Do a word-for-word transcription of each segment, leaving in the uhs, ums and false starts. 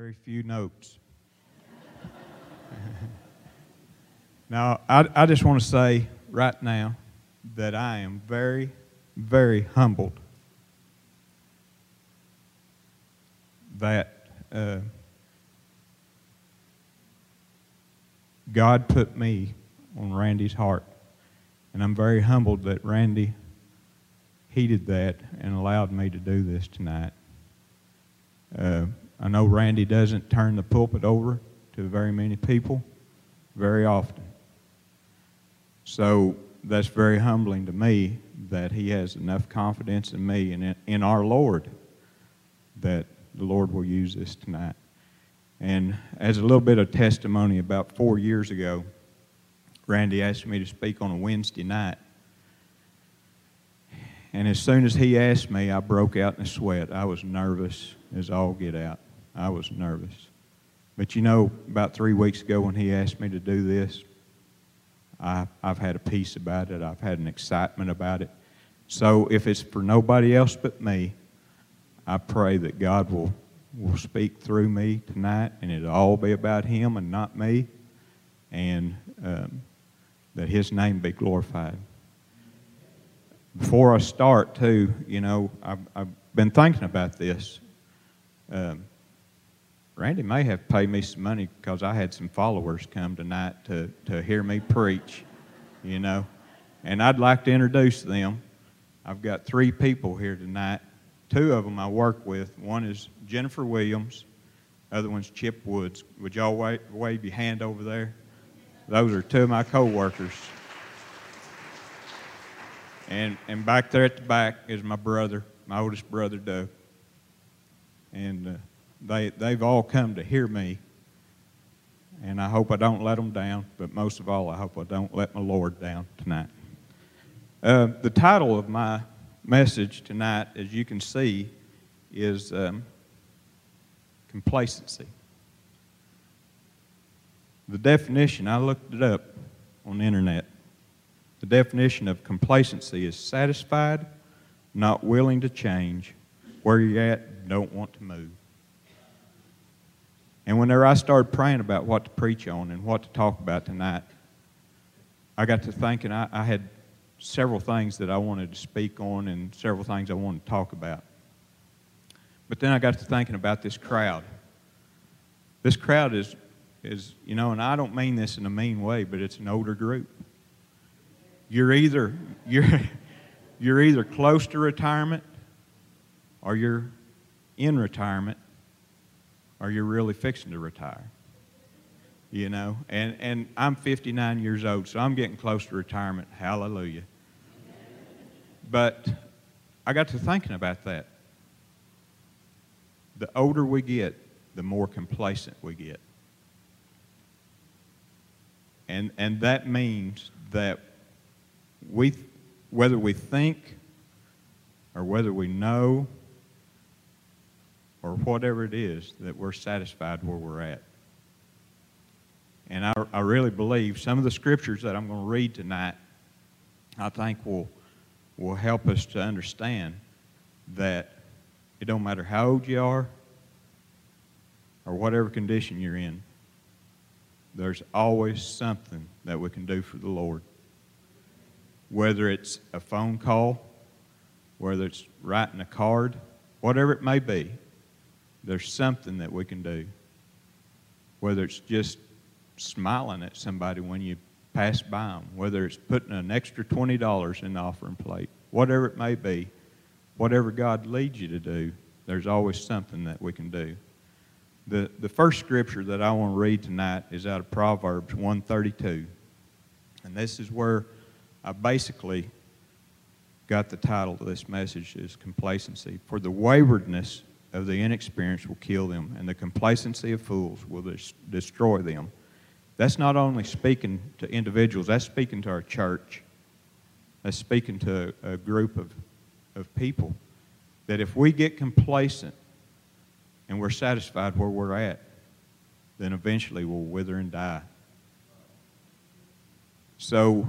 very few notes. Now, I, I just want to say right now that I am very, very humbled that uh, God put me on Randy's heart. And I'm very humbled that Randy heeded that and allowed me to do this tonight. Uh, I know Randy doesn't turn the pulpit over to very many people very often. So that's very humbling to me that he has enough confidence in me and in, in our Lord that the Lord will use this tonight. And as a little bit of testimony, about four years ago, Randy asked me to speak on a Wednesday night. And as soon as he asked me, I broke out in a sweat. I was nervous as all get out. I was nervous. But you know, about three weeks ago when he asked me to do this, I, I've had a peace about it. I've had an excitement about it. So if it's for nobody else but me, I pray that God will, will speak through me tonight, and it'll all be about Him and not me, and um, that His name be glorified. Before I start, too, you know, I've, I've been thinking about this. Um, Randy may have paid me some money because I had some followers come tonight to, to hear me preach, you know. And I'd like to introduce them. I've got three people here tonight. Two of them I work with. One is Jennifer Williams. The other one's Chip Woods. Would y'all wave, wave your hand over there? Those are two of my co-workers. And, and back there at the back is my brother, my oldest brother, Doug. And uh, they, they've all come to hear me. And I hope I don't let them down. But most of all, I hope I don't let my Lord down tonight. Uh, the title of my message tonight, as you can see, is um, complacency. The definition, I looked it up on the internet. The definition of complacency is satisfied, not willing to change, where you're at, don't want to move. And whenever I started praying about what to preach on and what to talk about tonight, I got to thinking I, I had several things that I wanted to speak on and several things I wanted to talk about. But then I got to thinking about this crowd. This crowd is, is, you know, and I don't mean this in a mean way, but it's an older group. You're either, you're, you're either close to retirement or you're in retirement or you're really fixing to retire. You know, and, and I'm fifty-nine years old, so I'm getting close to retirement. Hallelujah. But I got to thinking about that. The older we get, the more complacent we get. And, and that means that we, whether we think or whether we know or whatever it is, that we're satisfied where we're at. And I, I really believe some of the scriptures that I'm going to read tonight, I think will, will help us to understand that it don't matter how old you are or whatever condition you're in, there's always something that we can do for the Lord. Whether it's a phone call, whether it's writing a card, whatever it may be, there's something that we can do. Whether it's just smiling at somebody when you pass by them, whether it's putting an extra twenty dollars in the offering plate, whatever it may be, whatever God leads you to do, there's always something that we can do. The, the first scripture that I want to read tonight is out of Proverbs one thirty-two. And this is where I basically got the title of this message is complacency. For the waywardness of the inexperienced will kill them, and the complacency of fools will des- destroy them. That's not only speaking to individuals, that's speaking to our church. That's speaking to a, a group of, of people. That if we get complacent and we're satisfied where we're at, then eventually we'll wither and die. So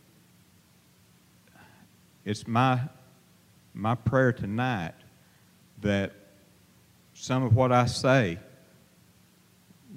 it's my, my prayer tonight that some of what I say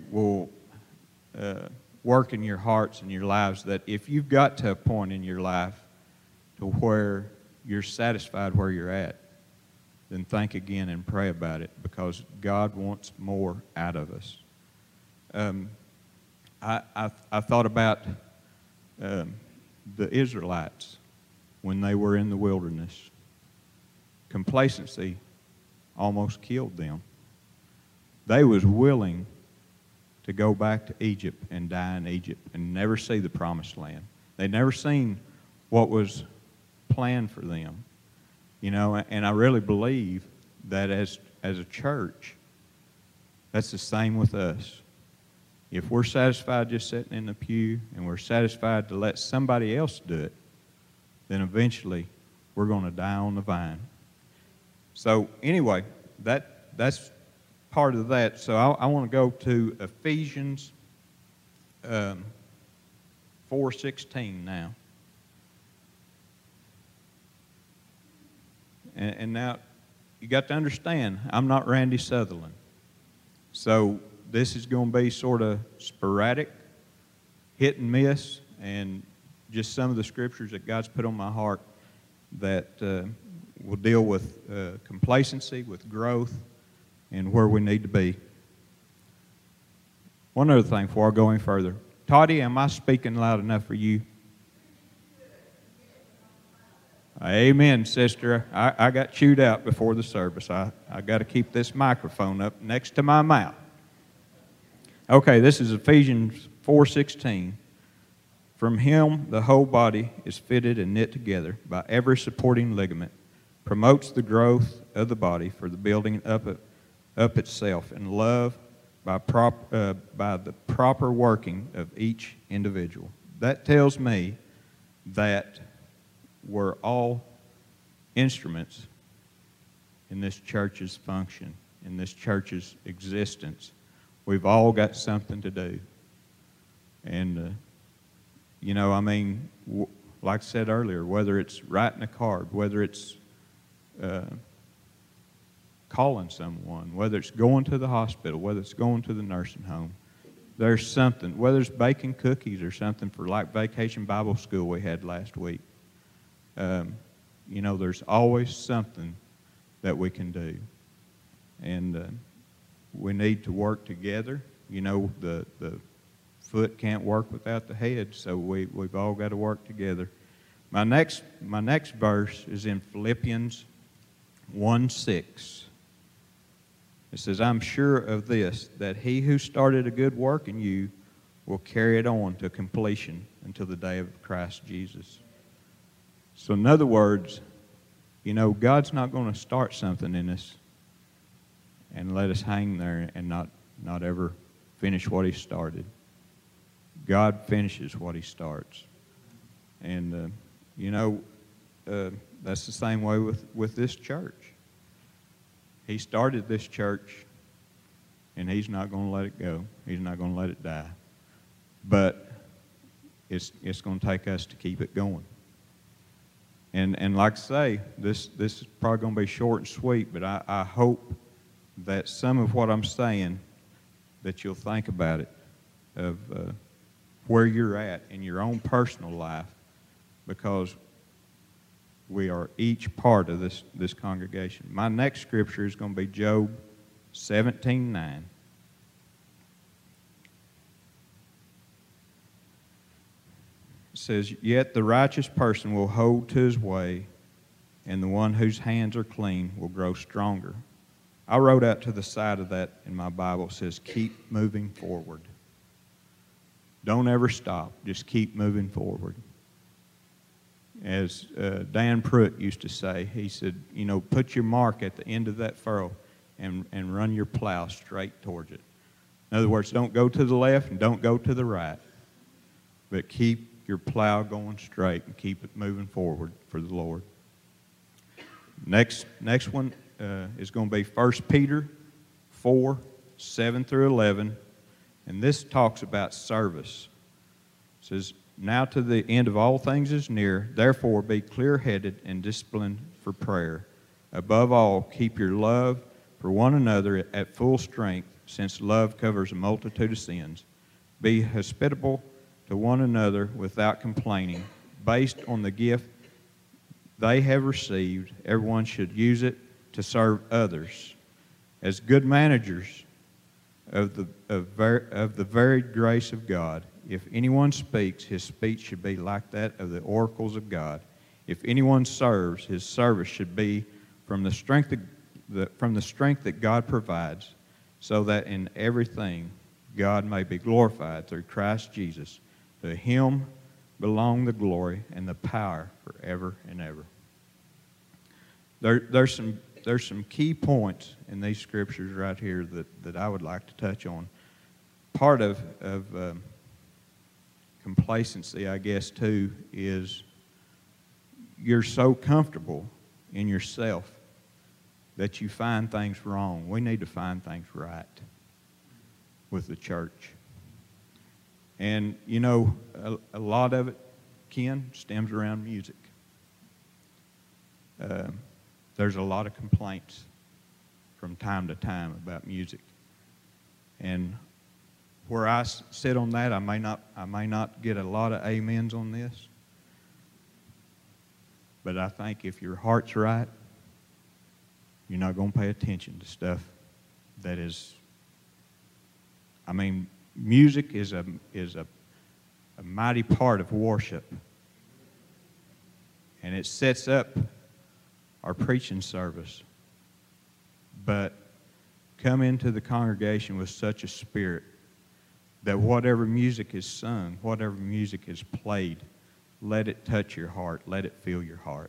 will uh, work in your hearts and your lives, that if you've got to a point in your life to where you're satisfied where you're at, then think again and pray about it, because God wants more out of us. Um, I, I, I thought about um, the Israelites when they were in the wilderness. Complacency almost killed them. They was willing to go back to Egypt and die in Egypt and never see the promised land. They'd never seen what was planned for them. You know, and I really believe that as, as a church, that's the same with us. If we're satisfied just sitting in the pew and we're satisfied to let somebody else do it, then eventually we're going to die on the vine. So anyway, that that's part of that. So I, I want to go to Ephesians um, four sixteen now. And, and now you got to understand, I'm not Randy Sutherland. So this is going to be sort of sporadic, hit and miss, and just some of the scriptures that God's put on my heart that uh, will deal with uh, complacency, with growth, and where we need to be. One other thing before I go any further. Toddy, am I speaking loud enough for you? Amen, sister. I, I got chewed out before the service. I, I got to keep this microphone up next to my mouth. Okay, this is Ephesians four sixteen. From him the whole body is fitted and knit together by every supporting ligament, promotes the growth of the body for the building up, of, up itself in love by, prop, uh, by the proper working of each individual. That tells me that we're all instruments in this church's function, in this church's existence. We've all got something to do. And, uh, you know, I mean, w- like I said earlier, whether it's writing a card, whether it's uh, calling someone, whether it's going to the hospital, whether it's going to the nursing home, there's something, whether it's baking cookies or something for like Vacation Bible School we had last week. Um, you know, there's always something that we can do. And uh, we need to work together. You know, the, the foot can't work without the head, so we, we've all got to work together. My next, my next verse is in Philippians one six. It says, I'm sure of this, that he who started a good work in you will carry it on to completion until the day of Christ Jesus. So in other words, you know, God's not going to start something in us and let us hang there and not, not ever finish what he started. God finishes what he starts. And, uh, you know, uh, that's the same way with, with this church. He started this church, and he's not going to let it go. He's not going to let it die. But it's, it's going to take us to keep it going. And, and like I say, this, this is probably going to be short and sweet, but I, I hope that some of what I'm saying, that you'll think about it, of uh, where you're at in your own personal life, because we are each part of this, this congregation. My next scripture is going to be Job seventeen nine. It says, yet the righteous person will hold to his way, and the one whose hands are clean will grow stronger. I wrote out to the side of that in my Bible, it says, keep moving forward. Don't ever stop. Just keep moving forward. As uh, Dan Pruitt used to say, he said, you know, put your mark at the end of that furrow and, and run your plow straight towards it. In other words, don't go to the left and don't go to the right, but keep your plow going straight and keep it moving forward for the Lord. Next, next one uh, is going to be First Peter four, seven through eleven. And this talks about service. It says, now to the end of all things is near. Therefore be clear-headed and disciplined for prayer. Above all, keep your love for one another at full strength, since love covers a multitude of sins. Be hospitable to one another without complaining. Based on the gift they have received, everyone should use it to serve others. As good managers of the, of, ver, of the varied grace of God, if anyone speaks, his speech should be like that of the oracles of God. If anyone serves, his service should be from the strength of, the, from the strength that God provides, so that in everything God may be glorified through Christ Jesus. To him belong the glory and the power forever and ever. There, there's some there's some key points in these scriptures right here that, that I would like to touch on. Part of, of um, complacency, I guess, too, is you're so comfortable in yourself that you find things wrong. We need to find things right with the church. And, you know, a, a lot of it, Ken, stems around music. Uh, there's a lot of complaints from time to time about music. And where I sit on that, I may not, I may not get a lot of amens on this. But I think if your heart's right, you're not going to pay attention to stuff that is, I mean, music is a is a, a mighty part of worship. And it sets up our preaching service. But come into the congregation with such a spirit that whatever music is sung, whatever music is played, let it touch your heart. Let it fill your heart.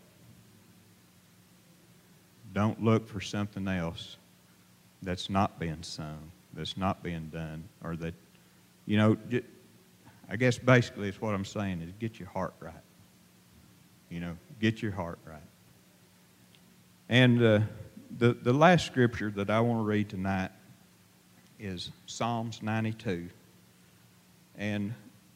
Don't look for something else that's not being sung, that's not being done, or that, you know, I guess basically it's what I'm saying is get your heart right. You know, get your heart right. And uh, the, the last scripture that I want to read tonight is Psalms ninety-two. And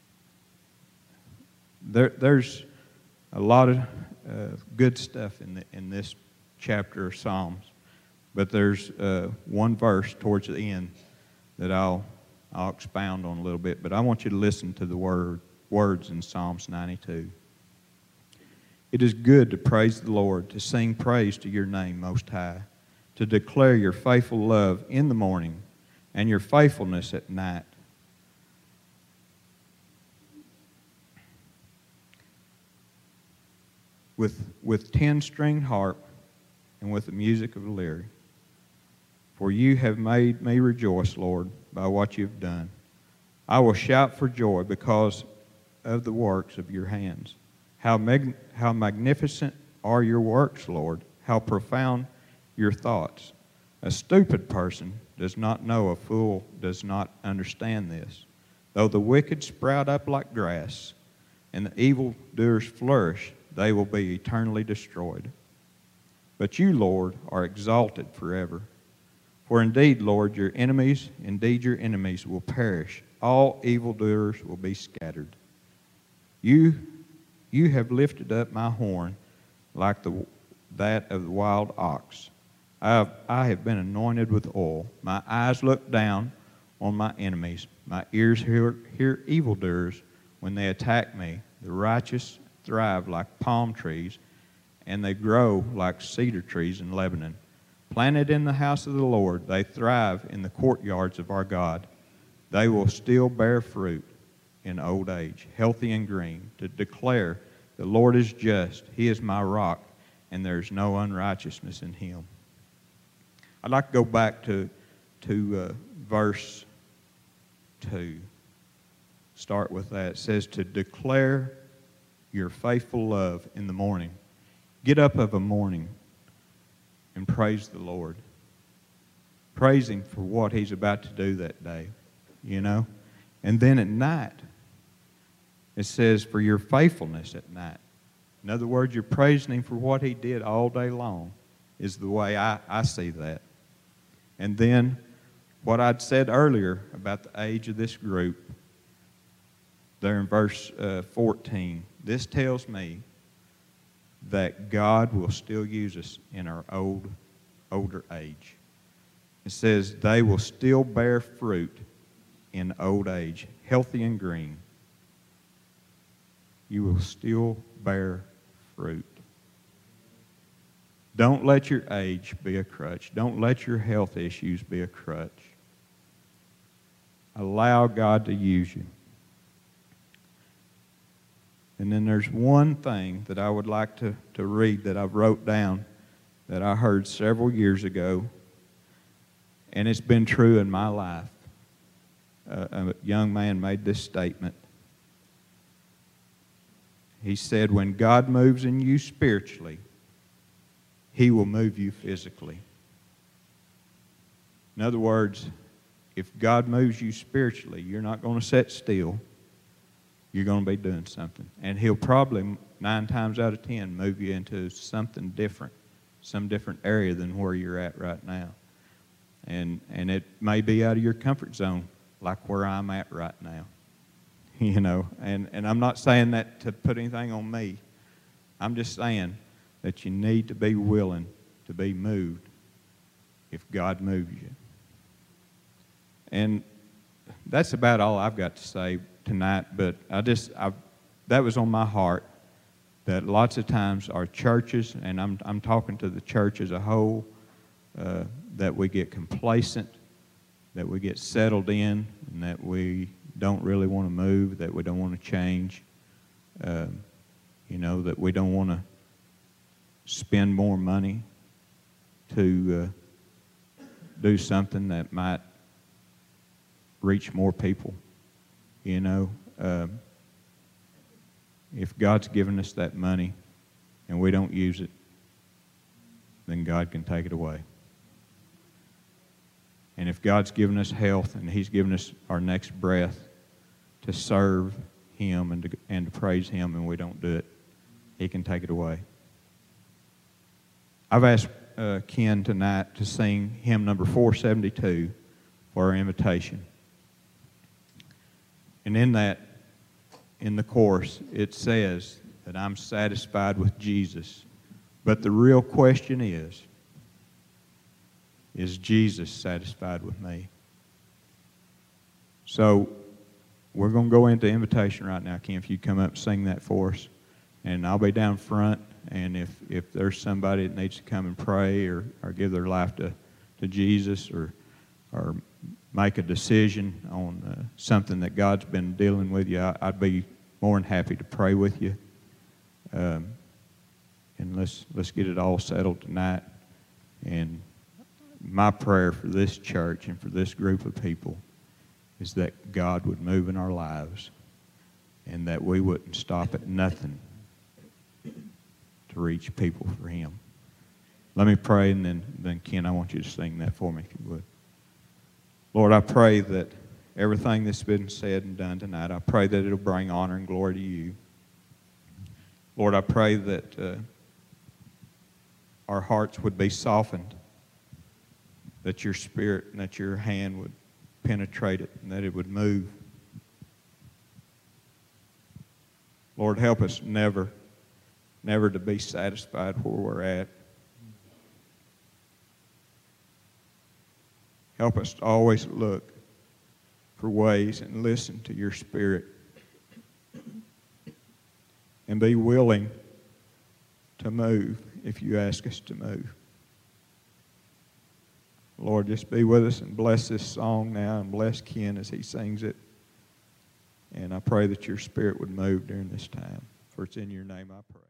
there, there's a lot of uh, good stuff in, the, in this chapter of Psalms. But there's uh, one verse towards the end that I'll, I'll expound on a little bit. But I want you to listen to the word, words in Psalms ninety-two. It is good to praise the Lord, to sing praise to your name, Most High, to declare your faithful love in the morning and your faithfulness at night. With, with ten-stringed harp and with the music of a lyre. For you have made me rejoice, Lord, by what you have done. I will shout for joy because of the works of your hands. How, mag- how magnificent are your works, Lord. How profound your thoughts. A stupid person does not know, a fool does not understand this. Though the wicked sprout up like grass and the evildoers flourish, they will be eternally destroyed. But you, Lord, are exalted forever. For indeed, Lord, your enemies, indeed your enemies will perish. All evildoers will be scattered. You, you have lifted up my horn like the, that of the wild ox. I have, I have been anointed with oil. My eyes look down on my enemies. My ears hear, hear evildoers when they attack me. The righteous thrive like palm trees, and they grow like cedar trees in Lebanon. Planted in the house of the Lord, they thrive in the courtyards of our God. They will still bear fruit in old age, healthy and green, to declare the Lord is just. He is my rock, and there is no unrighteousness in him. I'd like to go back to, to uh, verse two. Start with that. It says, to declare your faithful love in the morning. Get up of a morning and praise the Lord. Praise him for what he's about to do that day, you know. And then at night, it says for your faithfulness at night. In other words, you're praising him for what he did all day long is the way I, I see that. And then what I'd said earlier about the age of this group, there in verse uh, fourteen, this tells me that God will still use us in our old, older age. It says, they will still bear fruit in old age, healthy and green. You will still bear fruit. Don't let your age be a crutch. Don't let your health issues be a crutch. Allow God to use you. And then there's one thing that I would like to, to read that I've wrote down that I heard several years ago, and it's been true in my life. Uh, a young man made this statement. He said, when God moves in you spiritually, He will move you physically. In other words, if God moves you spiritually, you're not going to sit still. You're going to be doing something. And He'll probably, nine times out of ten, move you into something different, some different area than where you're at right now. And, and it may be out of your comfort zone, like where I'm at right now. You know, and, and I'm not saying that to put anything on me. I'm just saying that you need to be willing to be moved if God moves you. And that's about all I've got to say tonight, but I just, I, that was on my heart, that lots of times our churches, and I'm, I'm talking to the church as a whole, uh, that we get complacent, that we get settled in, and that we don't really want to move, that we don't want to change, uh, you know, that we don't want to spend more money to uh, do something that might reach more people, you know. Uh, if God's given us that money and we don't use it, then God can take it away. And if God's given us health and He's given us our next breath to serve Him and to, and to praise Him, and we don't do it, He can take it away. I've asked uh, Ken tonight to sing hymn number four seventy-two for our invitation. And in that, in the chorus, it says that I'm satisfied with Jesus. But the real question is, is Jesus satisfied with me? So we're going to go into invitation right now. Ken, if you come up and sing that for us. And I'll be down front, and if, if there's somebody that needs to come and pray or, or give their life to, to Jesus or, or make a decision on uh, something that God's been dealing with you, I, I'd be more than happy to pray with you. Um, and let's, let's get it all settled tonight. And my prayer for this church and for this group of people is that God would move in our lives and that we wouldn't stop at nothing to reach people for Him. Let me pray, and then, then Ken, I want you to sing that for me, if you would. Lord, I pray that everything that's been said and done tonight, I pray that it'll bring honor and glory to You. Lord, I pray that uh, our hearts would be softened, that Your Spirit and that Your hand would penetrate it, and that it would move. Lord, help us never, never to be satisfied where we're at. Help us to always look for ways and listen to Your Spirit and be willing to move if You ask us to move. Lord, just be with us and bless this song now and bless Ken as he sings it. And I pray that Your Spirit would move during this time. For it's in Your name I pray.